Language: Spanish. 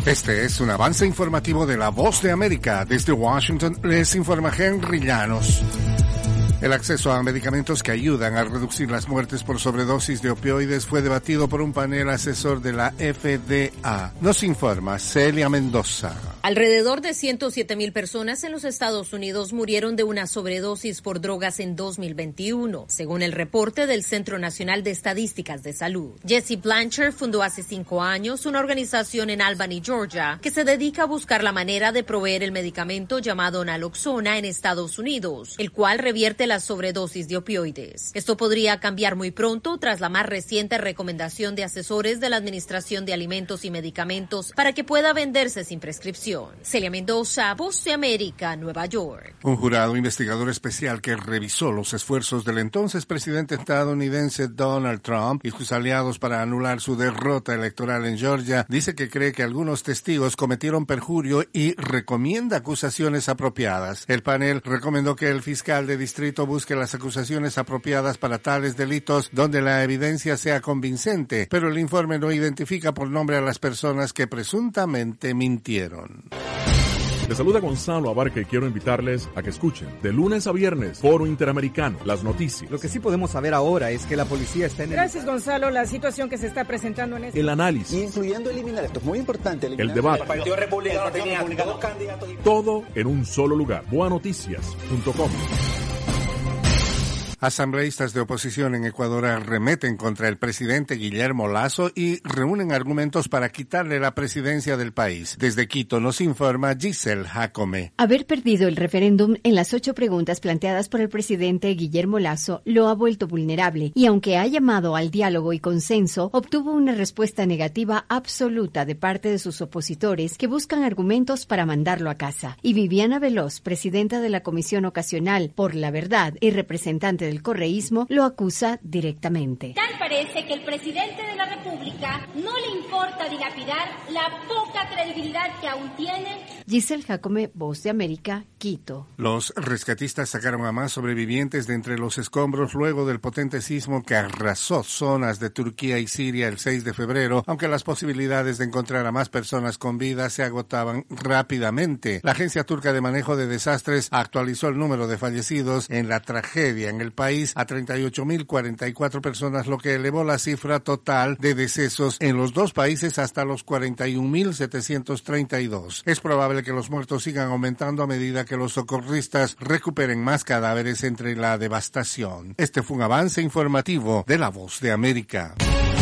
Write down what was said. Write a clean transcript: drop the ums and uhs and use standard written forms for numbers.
Este es un avance informativo de La Voz de América. Desde Washington les informa Henry Llanos. El acceso a medicamentos que ayudan a reducir las muertes por sobredosis de opioides fue debatido por un panel asesor de la FDA. Nos informa Celia Mendoza. Alrededor de 107,000 personas en los Estados Unidos murieron de una sobredosis por drogas en 2021, según el reporte del Centro Nacional de Estadísticas de Salud. Jesse Blanchard fundó hace 5 años una organización en Albany, Georgia, que se dedica a buscar la manera de proveer el medicamento llamado naloxona en Estados Unidos, el cual revierte las sobredosis de opioides. Esto podría cambiar muy pronto tras la más reciente recomendación de asesores de la Administración de Alimentos y Medicamentos para que pueda venderse sin prescripción. Celia Mendoza, Voz de América, Nueva York. Un jurado investigador especial que revisó los esfuerzos del entonces presidente estadounidense Donald Trump y sus aliados para anular su derrota electoral en Georgia dice que cree que algunos testigos cometieron perjurio y recomienda acusaciones apropiadas. El panel recomendó que el fiscal de distrito busque las acusaciones apropiadas para tales delitos donde la evidencia sea convincente, pero el informe no identifica por nombre a las personas que presuntamente mintieron. Les saluda Gonzalo Abarca y quiero invitarles a que escuchen de lunes a viernes Foro Interamericano, las noticias. Lo que sí podemos saber ahora es que la policía está en Gracias, Gonzalo. La situación que se está presentando en este... El análisis. Incluyendo eliminar, esto es muy importante. El debate. El Partido Republicano tenía 2 candidatos. Todo en un solo lugar. Boanoticias.com. Asambleístas de oposición en Ecuador arremeten contra el presidente Guillermo Lasso y reúnen argumentos para quitarle la presidencia del país. Desde Quito nos informa Giselle Jacome. Haber perdido el referéndum en las 8 preguntas planteadas por el presidente Guillermo Lasso lo ha vuelto vulnerable y aunque ha llamado al diálogo y consenso, obtuvo una respuesta negativa absoluta de parte de sus opositores que buscan argumentos para mandarlo a casa. Y Viviana Veloz, presidenta de la Comisión Ocasional por la Verdad y representante del correísmo, lo acusa directamente. Tal parece que el presidente de la República no le importa dilapidar la poca credibilidad que aún tiene. Giselle Jacome, Voz de América, Quito. Los rescatistas sacaron a más sobrevivientes de entre los escombros luego del potente sismo que arrasó zonas de Turquía y Siria el 6 de febrero, aunque las posibilidades de encontrar a más personas con vida se agotaban rápidamente. La Agencia Turca de Manejo de Desastres actualizó el número de fallecidos en la tragedia en el país a 38.044 personas, lo que elevó la cifra total de decesos en los 2 países hasta los 41.732. Es probable que los muertos sigan aumentando a medida que los socorristas recuperen más cadáveres entre la devastación. Este fue un avance informativo de La Voz de América.